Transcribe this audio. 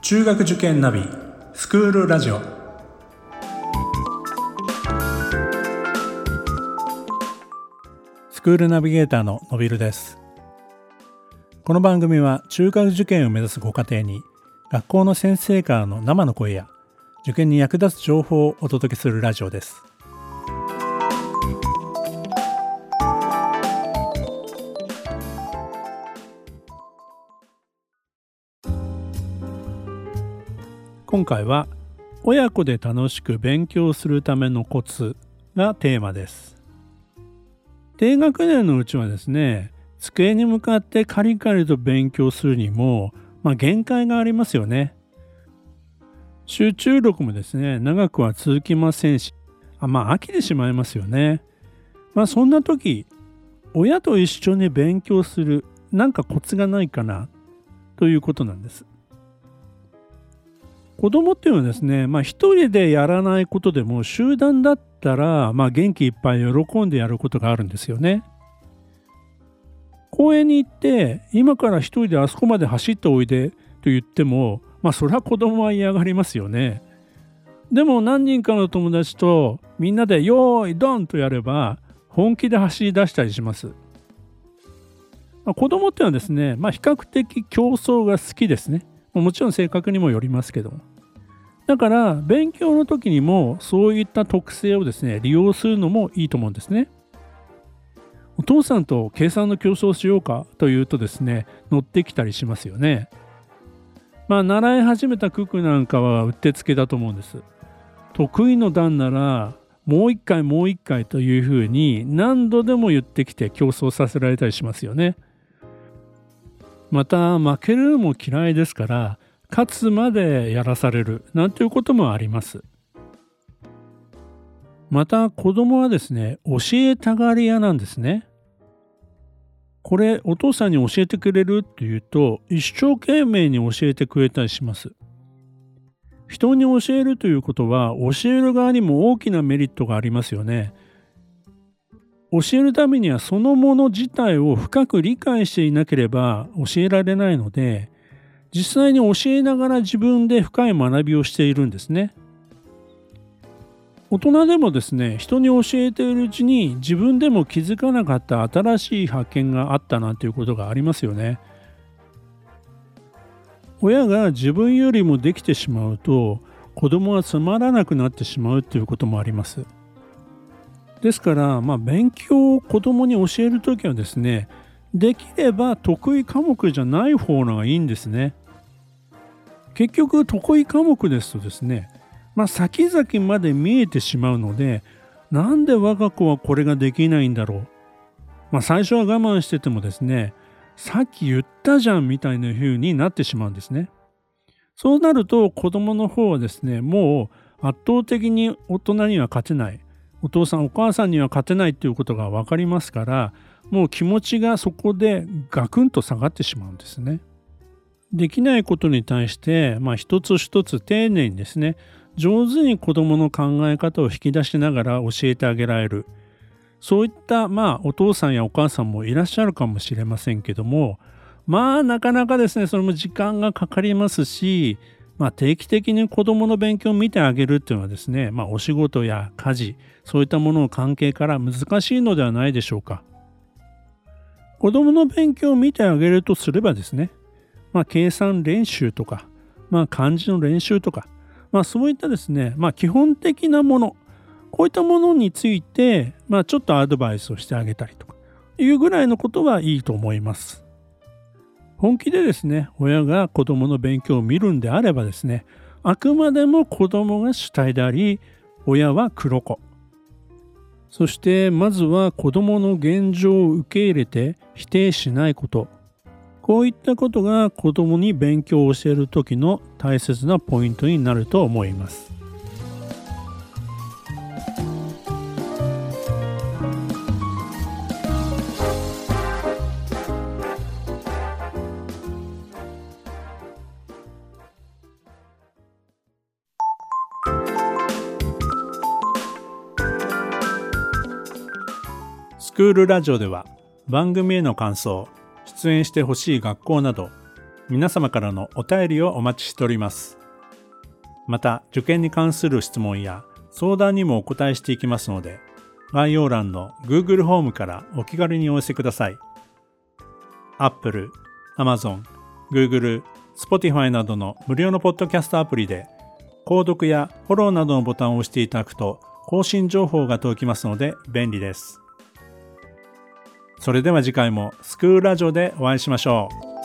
中学受験ナビスクールラジオ。スクールナビゲーターののびるです。この番組は中学受験を目指すご家庭に学校の先生からの生の声や受験に役立つ情報をお届けするラジオです。今回は親子で楽しく勉強するためのコツがテーマです。低学年のうちはですね、机に向かってカリカリと勉強するにも、限界がありますよね。集中力もですね、長くは続きませんし、飽きてしまいますよね。そんな時、親と一緒に勉強するなんかコツがないかなということなんです。子供っていうのはですね、一人でやらないことでも集団だったら、元気いっぱい喜んでやることがあるんですよね。公園に行って今から一人であそこまで走っておいでと言っても、それは子供は嫌がりますよね。でも何人かの友達とみんなでよーいドンとやれば本気で走り出したりします。子供っていうのはですね、比較的競争が好きですね。もちろん性格にもよりますけども。だから勉強の時にもそういった特性をですね、利用するのもいいと思うんですね。お父さんと計算の競争をしようかというとですね、乗ってきたりしますよね。習い始めた九九なんかはうってつけだと思うんです。得意の段ならもう一回もう一回というふうに何度でも言ってきて競争させられたりしますよね。また負けるのも嫌いですから勝つまでやらされるなんていうこともあります。また子供はですね、教えたがり屋なんですね。これお父さんに教えてくれるって言うと一生懸命に教えてくれたりします。人に教えるということは教える側にも大きなメリットがありますよね。教えるためにはそのもの自体を深く理解していなければ教えられないので、実際に教えながら自分で深い学びをしているんですね。大人でもですね、人に教えているうちに自分でも気づかなかった新しい発見があったなんていうことがありますよね。親が自分よりもできてしまうと子供はつまらなくなってしまうということもあります。ですから、勉強を子供に教えるときはですね、できれば得意科目じゃない方のがいいんですね。結局得意科目ですとですね、先々まで見えてしまうので、なんで我が子はこれができないんだろう。最初は我慢しててもですね、さっき言ったじゃんみたいな風になってしまうんですね。そうなると子供の方はですね、もう圧倒的に大人には勝てない。お父さんお母さんには勝てないということが分かりますから、もう気持ちがそこでガクンと下がってしまうんですね。できないことに対して一つ一つ丁寧にですね、上手に子どもの考え方を引き出しながら教えてあげられる、そういったお父さんやお母さんもいらっしゃるかもしれませんけども、なかなかですね、それも時間がかかりますし、定期的に子どもの勉強を見てあげるっていうのはですね、お仕事や家事、そういったものの関係から難しいのではないでしょうか。子どもの勉強を見てあげるとすればですね、計算練習とか、漢字の練習とか、そういったですね、基本的なもの、こういったものについて、ちょっとアドバイスをしてあげたりとかいうぐらいのことはいいと思います。本気でですね、親が子どもの勉強を見るんであればですね、あくまでも子どもが主体であり、親は黒子。そしてまずは子どもの現状を受け入れて否定しないこと。こういったことが子どもに勉強を教える時の大切なポイントになると思います。スクールラジオでは番組への感想、出演してほしい学校など皆様からのお便りをお待ちしております。また、受験に関する質問や相談にもお答えしていきますので、概要欄の Google フォームからお気軽にお寄せください。Apple、Amazon、Google、Spotify などの無料のポッドキャストアプリで、購読やフォローなどのボタンを押していただくと、更新情報が届きますので便利です。それでは次回もスクールラジオでお会いしましょう。